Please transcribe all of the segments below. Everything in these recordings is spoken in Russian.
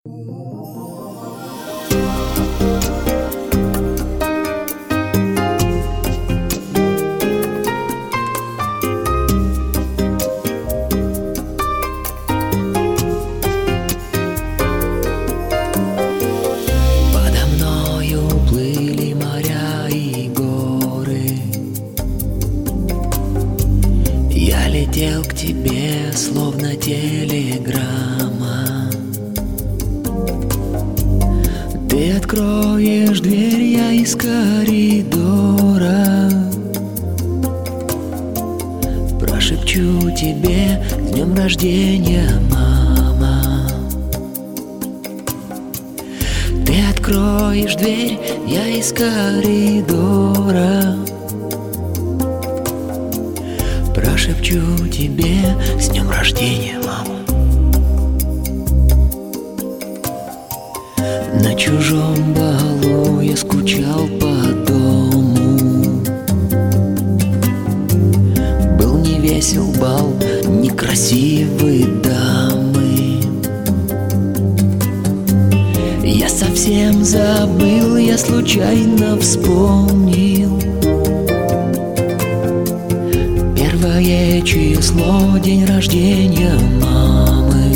Подо мною плыли моря и горы. Я летел к тебе, словно телеграмма. Ты откроешь дверь, я из коридора прошепчу тебе: с днем рождения, мама. Ты откроешь дверь, я из коридора прошепчу тебе: с днем рождения, мама. На чужом балу я скучал по дому. Был невесел бал некрасивой дамы. Я совсем забыл, я случайно вспомнил. Первое число, день рождения мамы.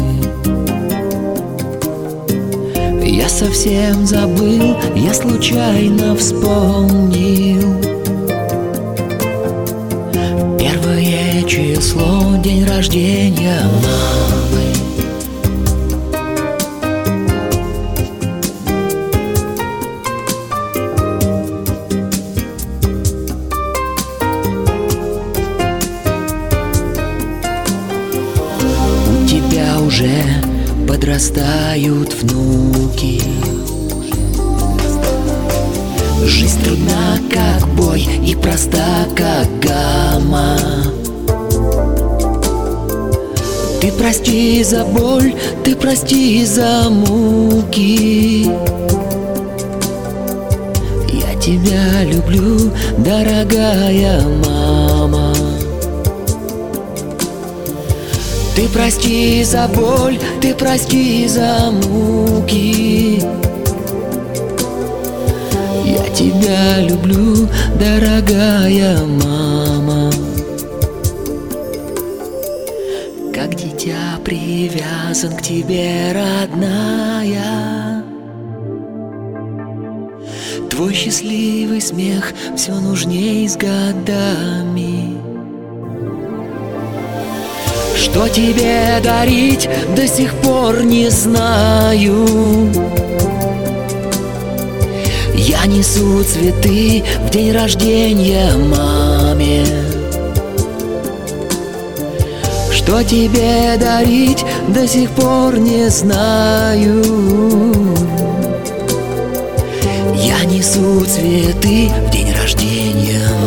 Я совсем забыл, я случайно вспомнил. Первое число, день рождения мамы. У тебя уже подрастают внуки. Жизнь трудна, как бой, и проста, как гамма. Ты прости за боль, ты прости за муки. Я тебя люблю, дорогая мама. Ты прости за боль, ты прости за муки. Я тебя люблю, дорогая мама. Как дитя привязан к тебе, родная. Твой счастливый смех все нужней с годами. Что тебе дарить, до сих пор не знаю. Я несу цветы в день рождения маме. Что тебе дарить, до сих пор не знаю. Я несу цветы в день рождения